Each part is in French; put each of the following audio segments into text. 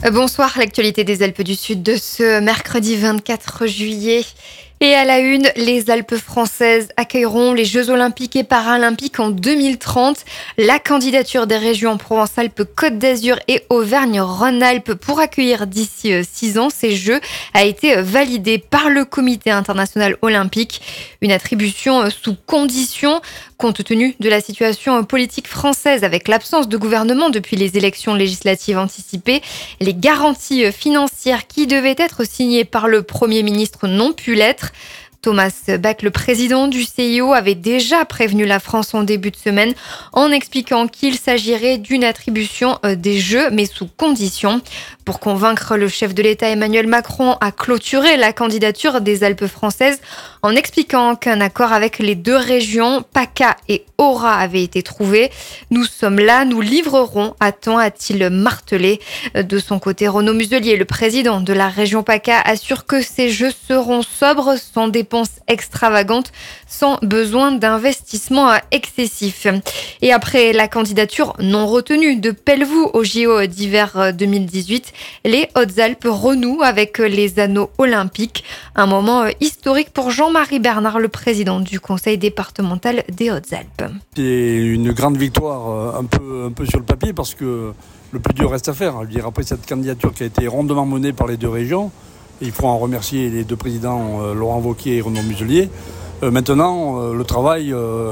Bonsoir, l'actualité des Alpes du Sud de ce mercredi 24 juillet. Et à la une, les Alpes françaises accueilleront les Jeux Olympiques et Paralympiques en 2030. La candidature des régions Provence-Alpes-Côte d'Azur et Auvergne-Rhône-Alpes pour accueillir d'ici 6 ans ces Jeux a été validée par le Comité international olympique. Une attribution sous condition, compte tenu de la situation politique française avec l'absence de gouvernement depuis les élections législatives anticipées. Les garanties financières qui devaient être signées par le Premier ministre n'ont pu l'être. Thomas Bach, le président du CIO, avait déjà prévenu la France en début de semaine en expliquant qu'il s'agirait d'une attribution des Jeux, mais sous condition. Pour convaincre le chef de l'État Emmanuel Macron à clôturer la candidature des Alpes françaises en expliquant qu'un accord avec les deux régions, PACA et Aura, avait été trouvé. Nous sommes là, nous livrerons à temps, a-t-il martelé. De son côté, Renaud Muselier, le président de la région PACA, assure que ces Jeux seront sobres, sans dépenses extravagantes, sans besoin d'investissement excessif. Et après la candidature non retenue de Pelvoux au JO d'hiver 2018, les Hautes-Alpes renouent avec les anneaux olympiques. Un moment historique pour Jean-Marie Bernard, le président du conseil départemental des Hautes-Alpes. C'est une grande victoire un peu sur le papier parce que le plus dur reste à faire. Je veux dire, après cette candidature qui a été rondement menée par les deux régions, il faut en remercier les deux présidents, Laurent Wauquiez et Renaud Muselier. Maintenant, le travail,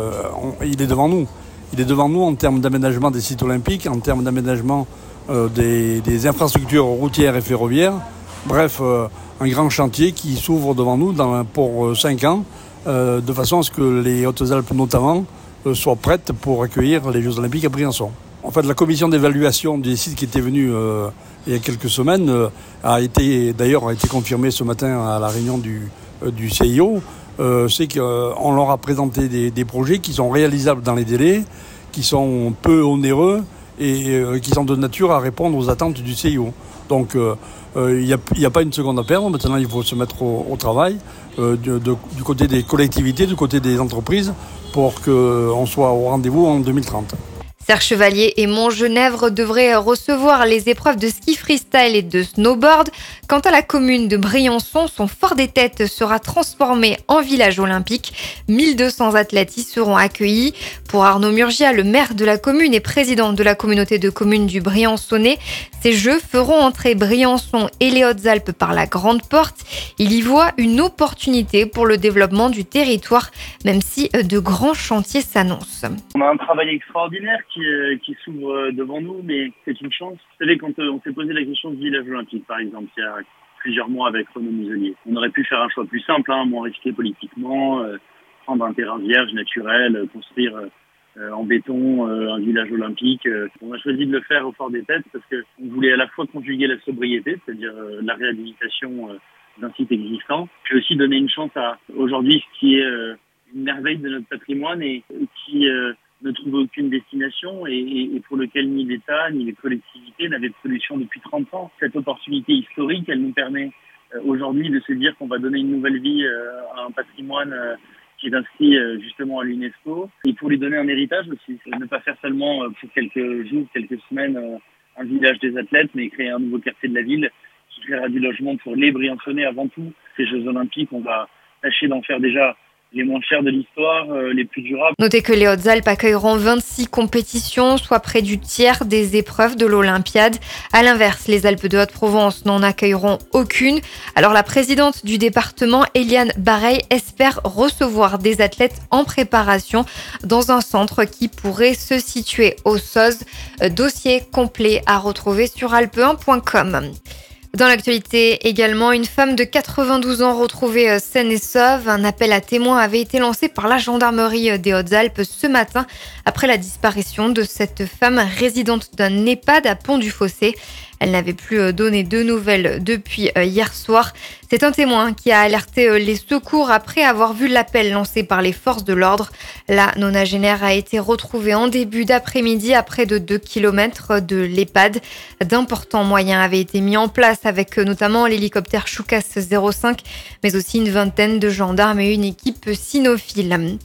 il est devant nous. Il est devant nous en termes d'aménagement des sites olympiques, en termes d'aménagement des infrastructures routières et ferroviaires. Bref, un grand chantier qui s'ouvre devant nous pour 5 ans, de façon à ce que les Hautes-Alpes notamment soient prêtes pour accueillir les Jeux Olympiques à Briançon. En fait, la commission d'évaluation des sites qui était venue il y a quelques semaines a été confirmée ce matin à la réunion du CIO. C'est qu'on leur a présenté des projets qui sont réalisables dans les délais, qui sont peu onéreux et qui sont de nature à répondre aux attentes du CIO. Donc il n'y a pas une seconde à perdre. Maintenant, il faut se mettre au travail du côté des collectivités, du côté des entreprises, pour qu'on soit au rendez-vous en 2030. Serre Chevalier et Montgenèvre devraient recevoir les épreuves de ski freestyle et de snowboard. Quant à la commune de Briançon, son Fort des Têtes sera transformé en village olympique. 1200 athlètes y seront accueillis. Pour Arnaud Murgia, le maire de la commune et président de la communauté de communes du Briançonnais, ces Jeux feront entrer Briançon et les Hautes-Alpes par la grande porte. Il y voit une opportunité pour le développement du territoire, même si de grands chantiers s'annoncent. On a un travail extraordinaire qui s'ouvre devant nous, mais c'est une chance. Vous savez, quand on s'est posé la question du village olympique, par exemple, il y a plusieurs mois avec Renaud Muselier, on aurait pu faire un choix plus simple, moins risqué politiquement, prendre un terrain vierge, naturel, construire en béton un village olympique. On a choisi de le faire au Fort des Têtes parce qu'on voulait à la fois conjuguer la sobriété, c'est-à-dire la réhabilitation d'un site existant, puis aussi donner une chance à aujourd'hui ce qui est une merveille de notre patrimoine et qui ne trouve aucune destination et pour lequel ni l'État ni les collectivités n'avaient de solution depuis 30 ans. Cette opportunité historique, elle nous permet aujourd'hui de se dire qu'on va donner une nouvelle vie à un patrimoine qui est inscrit justement à l'UNESCO et pour lui donner un héritage aussi. Ne pas faire seulement pour quelques jours, quelques semaines un village des athlètes, mais créer un nouveau quartier de la ville qui créera du logement pour les Briançonnais avant tout. Ces Jeux Olympiques, on va tâcher d'en faire déjà les moins chers de l'histoire, les plus durables. Notez que les Hautes-Alpes accueilleront 26 compétitions, soit près du tiers des épreuves de l'Olympiade. À l'inverse, les Alpes de Haute-Provence n'en accueilleront aucune. Alors la présidente du département, Eliane Bareil, espère recevoir des athlètes en préparation dans un centre qui pourrait se situer au SOZ. Dossier complet à retrouver sur alpe1.com. Dans l'actualité également, une femme de 92 ans retrouvée saine et sauve. Un appel à témoins avait été lancé par la gendarmerie des Hautes-Alpes ce matin après la disparition de cette femme résidente d'un EHPAD à Pont-du-Fossé. Elle n'avait plus donné de nouvelles depuis hier soir. C'est un témoin qui a alerté les secours après avoir vu l'appel lancé par les forces de l'ordre. La nonagénaire a été retrouvée en début d'après-midi à près de 2 km de l'EHPAD. D'importants moyens avaient été mis en place avec notamment l'hélicoptère Choucas 05, mais aussi une vingtaine de gendarmes et une équipe cynophile.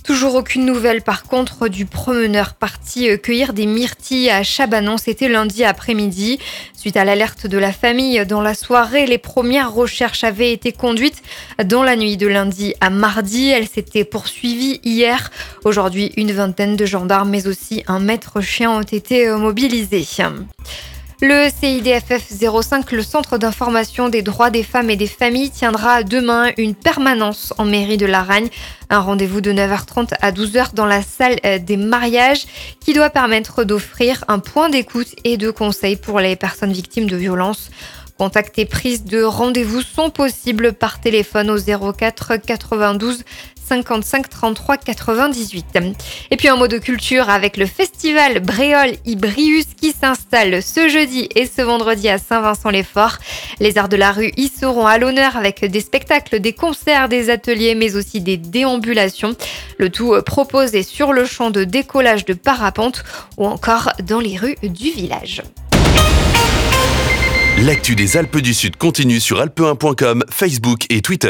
Toujours aucune nouvelle par contre du promeneur parti cueillir des myrtilles à Chabanon, c'était lundi après-midi. Suite à l'alerte de la famille dans la soirée, les premières recherches avaient été conduites dans la nuit de lundi à mardi. Elles s'étaient poursuivies hier. Aujourd'hui, une vingtaine de gendarmes mais aussi un maître chien ont été mobilisés. Le CIDFF 05, le Centre d'information des droits des femmes et des familles, tiendra demain une permanence en mairie de Laragne. Un rendez-vous de 9h30 à 12h dans la salle des mariages qui doit permettre d'offrir un point d'écoute et de conseil pour les personnes victimes de violences. Contacts et prises de rendez-vous sont possibles par téléphone au 04 92 55 33 98. Et puis un mot de culture avec le festival Bréol Ibrius qui s'installe ce jeudi et ce vendredi à Saint-Vincent-les-Forts. Les arts de la rue y seront à l'honneur avec des spectacles, des concerts, des ateliers mais aussi des déambulations. Le tout proposé sur le champ de décollage de parapente ou encore dans les rues du village. L'actu des Alpes du Sud continue sur alpe1.com, Facebook et Twitter.